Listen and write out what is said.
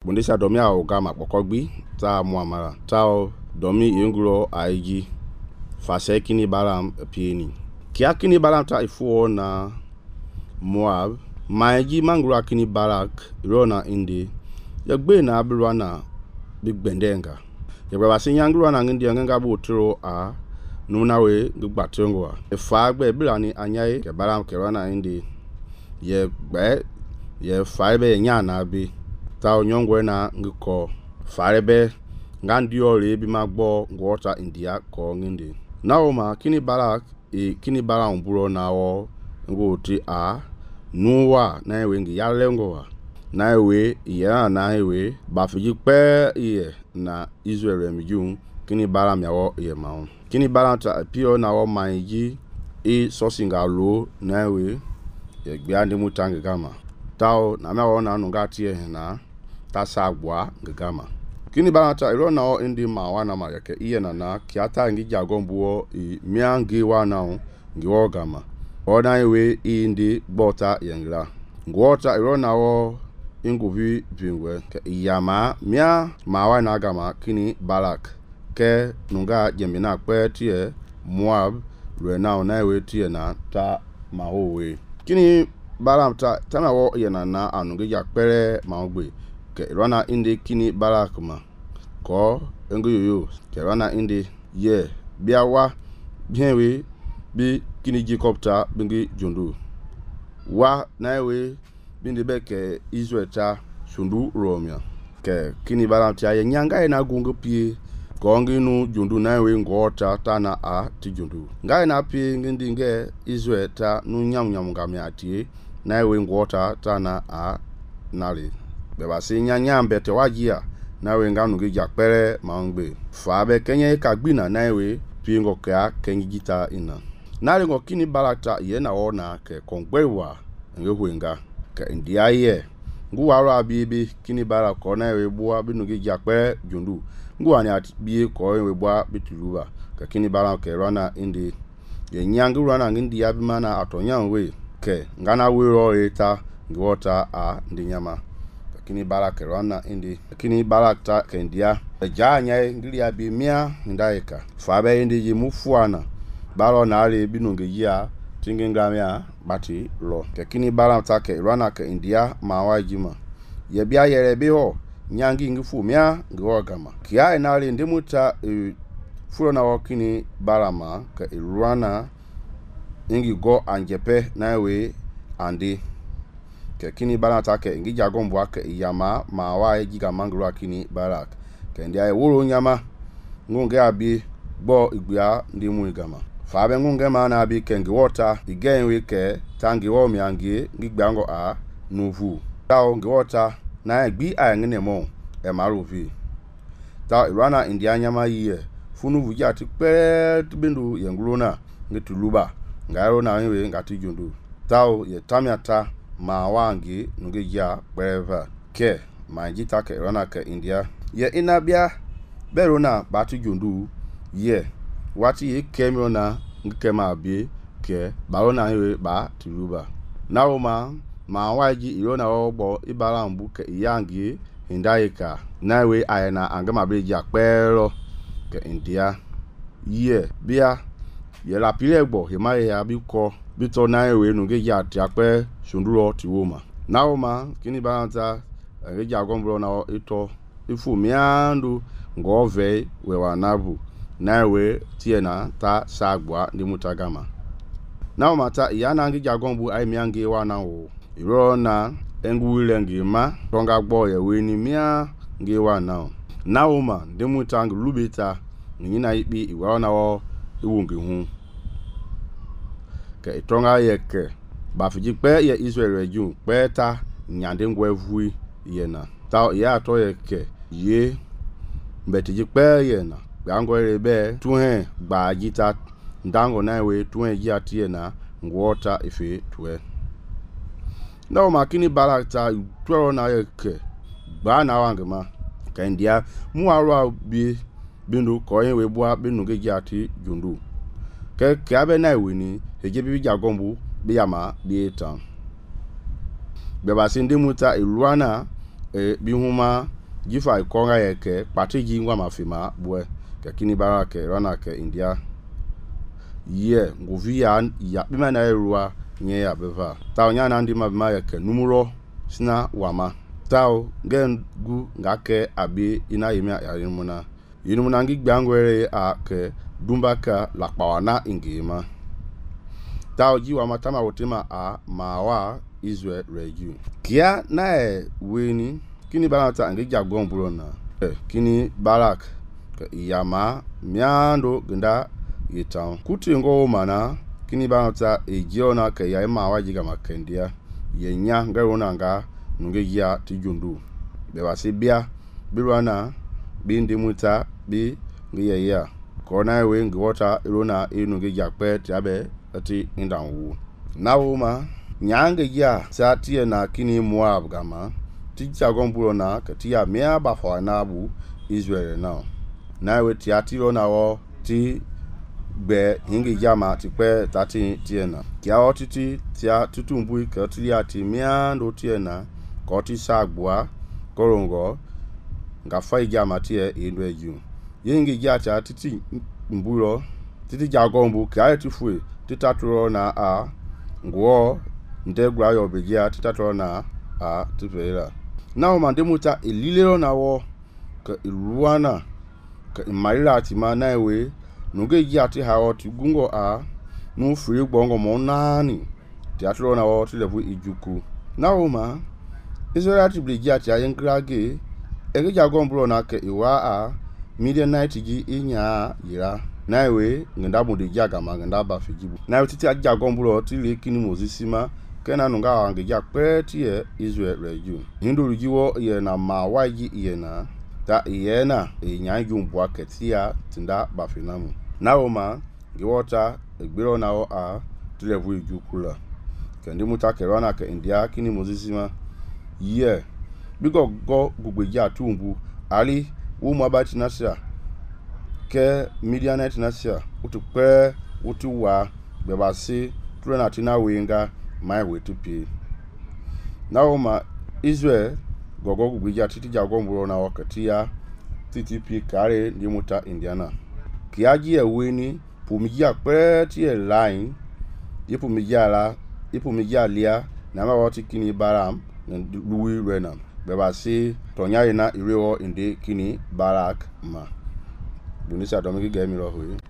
Bundesha domi a ogama pokogbi ta muamara tao domi ingro aiji fase kini baram pieni kia kini baram ta ifuo na Moab maiji mangro kini barak rona indi yagbe na abirwana big bendenga yagba sinyangro na ngindi nganga butro a nunawe gbatengwa efagbe bilani anyai ke baram ke rona indi ye gbe ye faibe nyana bi ta onyongwe na ngiko farebe ngandi ore bi magbo ngwota india ko ngindi naoma kini barak kini bara mburo nawo ngoti a nuwa na ewe ngi yalengo na ewe ya na ewe bafiji pe iye na Israel mijun kini bara miawo iye maun kini bara ta pio nawo manji sosinga lo na ewe ye gbe ande mutange gama tao na miawo na ngati e na tasagwa ngama kini banata irona o indi mawana mayake iye na kiata ngi jagombuo miangi wana ngiwo gama ona iwe indi bota yengra ngwota irona o inguvi vingwe ke iyama mia mawana gama kini balak ke nunga jemina kwe tie Moab rena na iwe tie na ta mahowe kini balamta tanawo yena na anungi yakpere maogbe ke rana indi kini barakuma ko engoyoyo ke rana indi ye biawa bienwe bi kini jikopta bingi jundu wa naiwe bindi beke Israelta sundu romia ke kini balamta ye nyanga na gungu pie ko nginu jundu naiwe ngota tana a ti jundu ngai na pie ngindi nge Israelta nu nyam ngamia atie naiwe ngota tana a nari beba si nyanya mbete wajia nawe nganu gi jakpere mangbe fabe kenye kagbina naiwe pingo ka kenjita ina nari ngo kini balata ye na ona ke kongbewa ngehuenga ke india ye nguwara bibi kini bara ko naiwe bua binu gi jakpere jundu nguwani atbi ko we bua bituluba ke kini bara ke rana indi ye nyangu rana ngindi abimana atonyanwe ke ngana wiro eta ngwota a ndinyama kini barak rana indi kini barak ta kendia janya ngili abimia ndaika fabe indi jimufuana baro na ale binunge ya tingingamia bati lo ke kini barak ta ke rana ke india mawajima ye bia yere biho nyangi ngifu mia ngwogama kia na ale ndimuta fulo na wakini barama ke rana ingi go anjepe nawe andi ke kini balata ke ngi jagombo ake yama mawa giga mangro akini barak ke ndia e woro nyama ngunge abi gbo igbia ndi mu igama fa be ngunge ma na abi ke ngi wota igenwe ke tangi wo mi angi ngi gbango a nuvu tawo ngi wota na egbi a ngene mo e maruvi ta irana india nyama yiye funu vuja ati pe bindu yenguro na ngi tuluba ngaro na nwe ngati jundu tao ye tamiata ma wangi nuge ya wherever ke manjita ke rana ke india ye inabia berona batu jundu ye wati ye kemiona ngkema bi ke barona we ba tuluba naoma ma waji irona ogbo ibara mbu ke yangi hindaika nawe ayena angama beji akpero ke india ye bia ye la pilegbo himaye ya biko bito nawe nuge ya tiakpe shunduro tiwoma naoma kini balanta reja gombro na ito ifu miandu ngove we wanabu nawe tiena ta sagwa ndi mutagama naoma ta yana ngi jagombu ai miangi wana wo irona enguile ngima tonga gbo ye weni mia ngi wana naoma ndi mutang lubita nyina ipi iwana wo iwungi hu ke itonga yeke bafiji pe ye Israel reju pe ta nyande ngwevui yena ta ya to yeke ye mbetiji pe yena gangore be tuhe gba jita ndango na we tuhe ji atie na ngwota ife tuwe na makini barakta twero na yeke gba na wangema ka india mu aro bi bindu ko yen we bua binu geji ati jundu ke abe na we ni eje bi jagombu bi yama bi etan be ba sinde muta iluana bi huma jifa ikonga yeke pati jingwa mafima bwe ke kini bara ke rana ke India ye nguvi ya bima na erua nye ya beva ta nya na ndi mabima yeke numuro sina wama tao gengu ngake abi ina yimi yarimuna yinumuna ngi gbangwere a ke dumbaka lakpawana ingima tao jiwa matama wotima a mawa Israel regu kia na weni kini balata ngi jagon bulona kini barak ke yama miando genda yitan kuti ngo mana kini balata ejiona ke ya mawa jiga makendia yenya ngarona nga nge ya tijundu be wasibia bilwana bindi muta bi nge ya kona we nge wota irona inu nge jakpe tiabe ati indanwu nawuma nyange ya satie na kini Moab gama tija gombulo na katia mea bafa na bu Israel na we tiati rona wo ti be hinge jama ti pe 13 tiena kia otiti tia tutumbu ke tuliati mea ndo tiena koti sagbua korongo nga fai jama tie endo eju yinge jata titi mbulo titi jagombu ka etifue titaturo na a ngwo ndegwa yo begia titaturo na a tupela na o mandemuta elilero na wo ka iruana ka imarira ti ma na ewe nuge jati ha o tigungo a nu free bongo monani tiaturo na wo tilevu ijuku na o ma Israel ti blegia ti ayengrage ege jagombro na ke iwa a media night ji inya yira na ewe ngenda mu de jaga ma ngenda ba fijibu na titi jagombro ti le kini mozisima kena nunga wange ja peti e Israel reju hindu rujiwo ye na mawaji ye na ta ye na inya jumbo aketia tinda ba finamu na o ma giwota egbero na o a tilevu ijukula kendi mutakerana ke India kini mozisima yeah bigo go gugbeja tumbu ali wo mo abati nasia ke media net nasia utupe utuwa bebasi trena tina winga my way to pay now ma Israel gogo gugbeja titi jagomburo na wakatia TTP kare ndi muta Indiana kiaji eweni pumija peti e line yipumija lia na ma wati kini baram Louis Renam beba si tonya ina irewo inde kini barak ma bunisa domiki gemi roho